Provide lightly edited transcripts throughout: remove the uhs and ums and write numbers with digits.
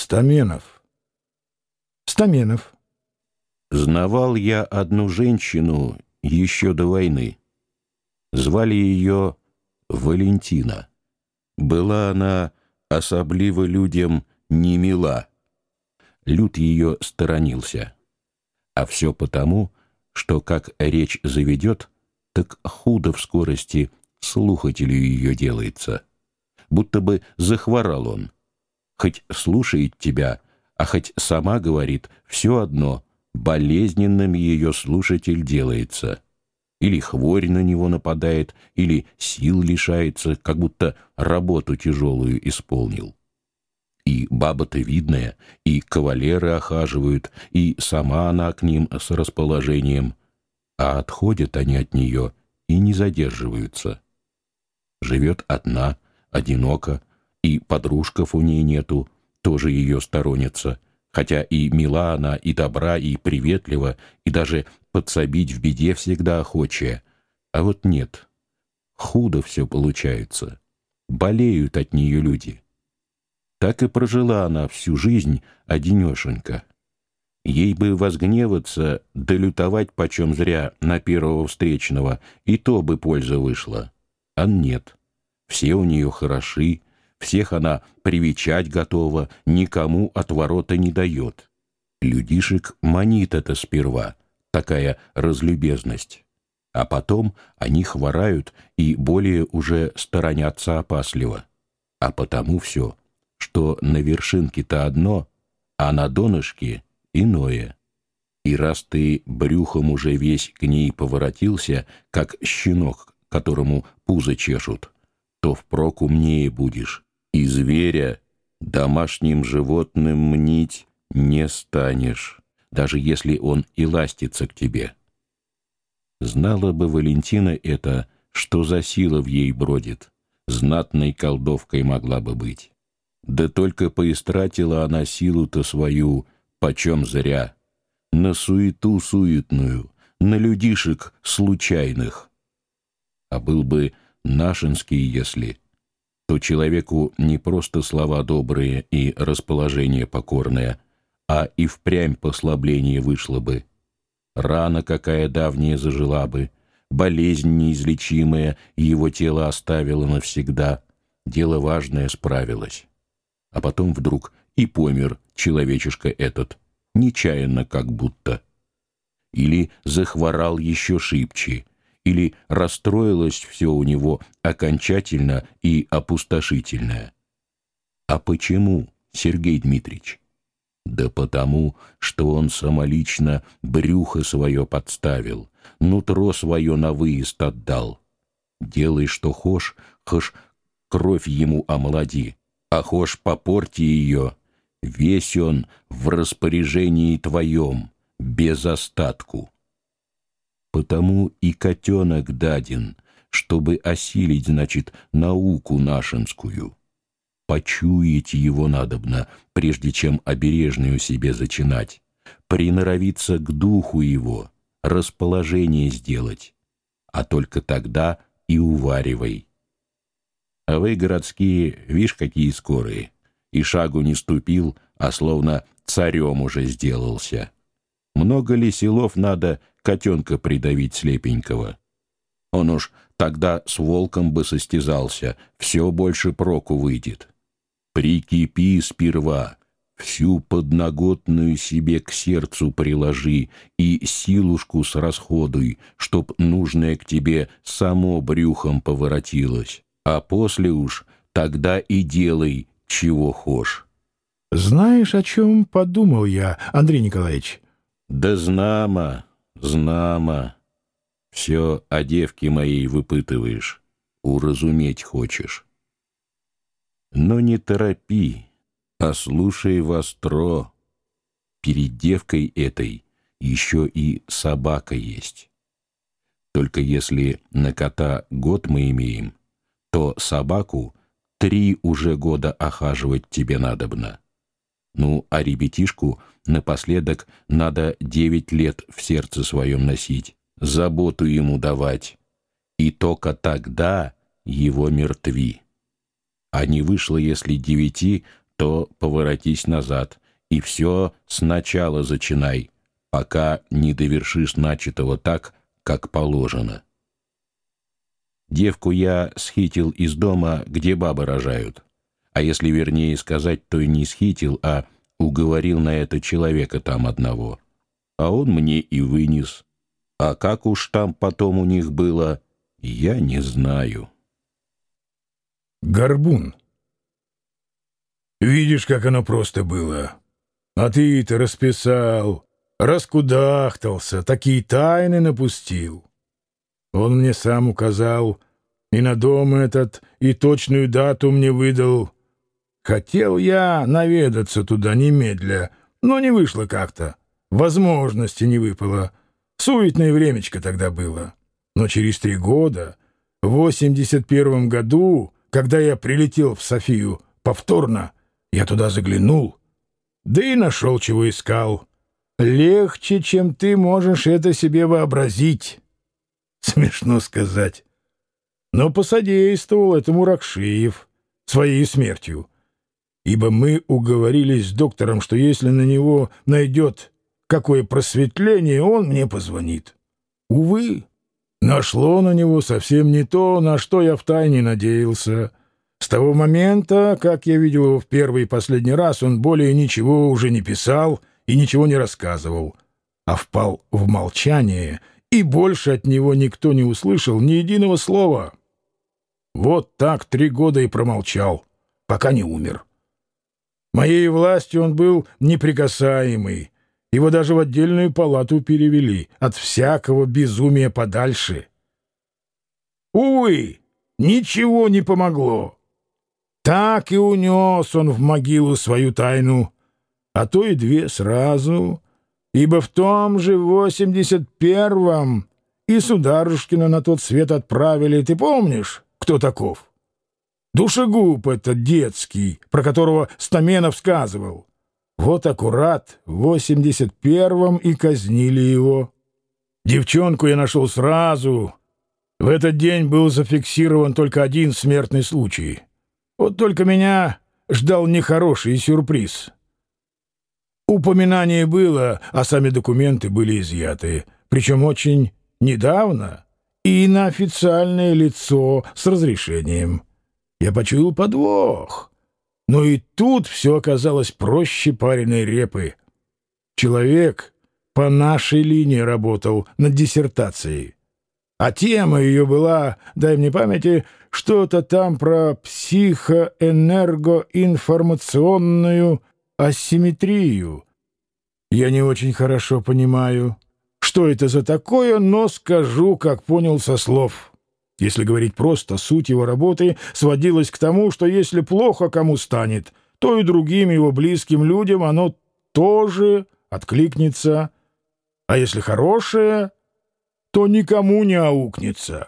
Стаменов. Стаменов. Знавал я одну женщину еще до войны. Звали ее Валентина. Была она особливо людям не мила. Люд ее сторонился. А все потому, что как речь заведет, так худо в скорости слухателю ее делается. Будто бы захворал он. Хоть слушает тебя, а хоть сама говорит, все одно, болезненным ее слушатель делается. Или хворь на него нападает, или сил лишается, как будто работу тяжелую исполнил. И баба-то видная, и кавалеры охаживают, и сама она к ним с расположением, а отходят они от нее и не задерживаются. Живет одна, одиноко, и подружков у ней нету, тоже ее сторонница, хотя и мила она, и добра, и приветлива, и даже подсобить в беде всегда охочая. А вот нет, худо все получается, болеют от нее люди. Так и прожила она всю жизнь одинешенька. Ей бы возгневаться, да лютовать почем зря на первого встречного, и то бы польза вышла. А нет, все у нее хороши, всех она привечать готова, никому отворота не дает. Людишек манит это сперва, такая разлюбезность. А потом они хворают и более уже сторонятся опасливо. А потому все, что на вершинке-то одно, а на донышке иное. И раз ты брюхом уже весь к ней поворотился, как щенок, которому пузо чешут, то впрок умнее будешь, и зверя домашним животным мнить не станешь, даже если он и ластится к тебе. Знала бы Валентина это, что за сила в ей бродит, знатной колдовкой могла бы быть. Да только поистратила она силу-то свою, почем зря, на суету суетную, на людишек случайных. А был бы нашинский, если, то человеку не просто слова добрые и расположение покорное, а и впрямь послабление вышло бы. Рана какая давняя зажила бы, болезнь неизлечимая его тело оставила навсегда, дело важное справилось. А потом вдруг и помер человечишка этот, нечаянно как будто. Или захворал еще шибче, или расстроилось все у него окончательно и опустошительно. А почему, Сергей Дмитриевич? Да потому, что он самолично брюхо свое подставил, нутро свое на выезд отдал. Делай, что хошь, хошь кровь ему омлади, а хошь попорти ее, весь он в распоряжении твоем, без остатку. Потому и котенок даден, чтобы осилить, значит, науку нашинскую. Почуять его надобно, прежде чем обережную себе зачинать, приноровиться к духу его, расположение сделать, а только тогда и уваривай. А вы, городские, вишь, какие скорые, и шагу не ступил, а словно царем уже сделался. Много ли силов надо котенка придавить слепенького? Он уж тогда с волком бы состязался, все больше проку выйдет. Прикипи сперва, всю подноготную себе к сердцу приложи и силушку срасходуй, чтоб нужное к тебе само брюхом поворотилось, а после уж тогда и делай, чего хошь. Знаешь, о чем подумал я, Андрей Николаевич? Да знамо, знамо. Все о девке моей выпытываешь, уразуметь хочешь. Но не торопи, а слушай востро. Перед девкой этой еще и собака есть. Только если на кота год мы имеем, то собаку 3 уже года охаживать тебе надобно. Ну, а ребятишку напоследок надо 9 лет в сердце своем носить, заботу ему давать, и только тогда его мертви. А не вышло, если 9, то поворотись назад, и все сначала зачинай, пока не довершишь начатого так, как положено. Девку я схитил из дома, где бабы рожают. А если вернее сказать, то и не схитил, а уговорил на это человека там одного. А он мне и вынес. А как уж там потом у них было, я не знаю. Горбун. Видишь, как оно просто было. А ты-то расписал, раскудахтался, такие тайны напустил. Он мне сам указал, и на дом этот, и точную дату мне выдал. Хотел я наведаться туда немедля, но не вышло как-то. Возможности не выпало. Суетное времечко тогда было. Но через 3 года, в 81 году, когда я прилетел в Софию повторно, я туда заглянул, да и нашел, чего искал. Легче, чем ты можешь это себе вообразить. Смешно сказать. Но посодействовал этому Ракшиев своей смертью, ибо мы уговорились с доктором, что если на него найдет какое просветление, он мне позвонит. Увы, нашло на него совсем не то, на что я втайне надеялся. С того момента, как я видел его в первый и последний раз, он более ничего уже не писал и ничего не рассказывал, а впал в молчание, и больше от него никто не услышал ни единого слова. Вот так 3 года и промолчал, пока не умер. Моей властью он был неприкасаемый, его даже в отдельную палату перевели, от всякого безумия подальше. Увы, ничего не помогло. Так и унес он в могилу свою тайну, а то и 2 сразу, ибо в том же 81-м и Сударушкина на тот свет отправили. Ты помнишь, кто таков? Душегуб этот детский, про которого Стаменов сказывал. Вот аккурат в 81-м и казнили его. Девчонку я нашел сразу. В этот день был зафиксирован только 1 смертный случай. Вот только меня ждал нехороший сюрприз. Упоминание было, а сами документы были изъяты, причем очень недавно и на официальное лицо с разрешением. Я почуял подвох. Но и тут все оказалось проще пареной репы. Человек по нашей линии работал над диссертацией. А тема ее была, дай мне памяти, что-то там про психоэнергоинформационную асимметрию. Я не очень хорошо понимаю, что это за такое, но скажу, как понял со слов. Если говорить просто, суть его работы сводилась к тому, что если плохо кому станет, то и другим его близким людям оно тоже откликнется, а если хорошее, то никому не аукнется.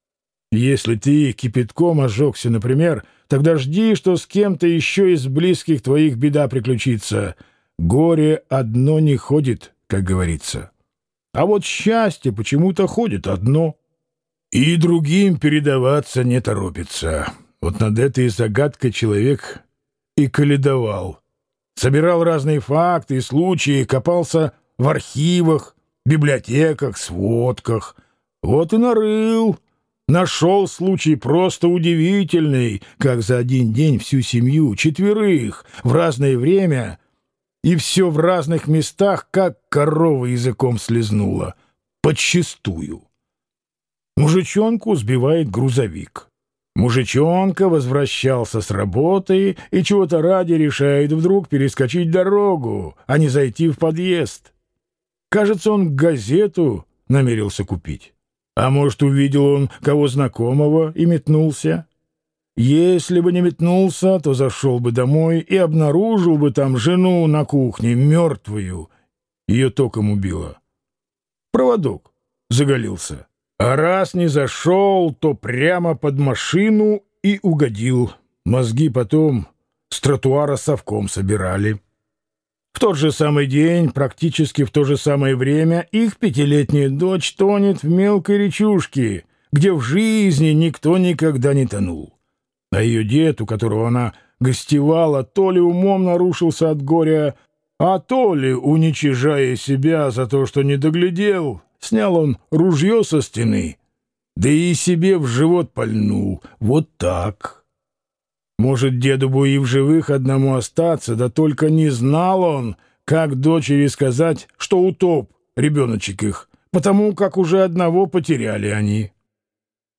Если ты кипятком ожегся, например, тогда жди, что с кем-то еще из близких твоих беда приключится. Горе одно не ходит, как говорится. А вот счастье почему-то ходит одно. И другим передаваться не торопится. Вот над этой загадкой человек и каледовал. Собирал разные факты и случаи, копался в архивах, библиотеках, сводках. Вот и нарыл. Нашел случай просто удивительный, как за 1 день всю семью, 4 в разное время, и все в разных местах, как корова языком слезнула. Подчистую. Мужичонку сбивает грузовик. Мужичонка возвращался с работы и чего-то ради решает вдруг перескочить дорогу, а не зайти в подъезд. Кажется, он газету намерился купить. А может, увидел он кого знакомого и метнулся? Если бы не метнулся, то зашел бы домой и обнаружил бы там жену на кухне, мертвую. Ее током убило. Проводок заголился. А раз не зашел, то прямо под машину и угодил. Мозги потом с тротуара совком собирали. В тот же самый день, практически в то же самое время, их 5-летняя дочь тонет в мелкой речушке, где в жизни никто никогда не тонул. А ее дед, у которого она гостевала, то ли умом нарушился от горя, а то ли, уничижая себя за то, что не доглядел, снял он ружье со стены, да и себе в живот пальнул. Вот так. Может, деду бы и в живых одному остаться, да только не знал он, как дочери сказать, что утоп ребеночек их, потому как уже одного потеряли они.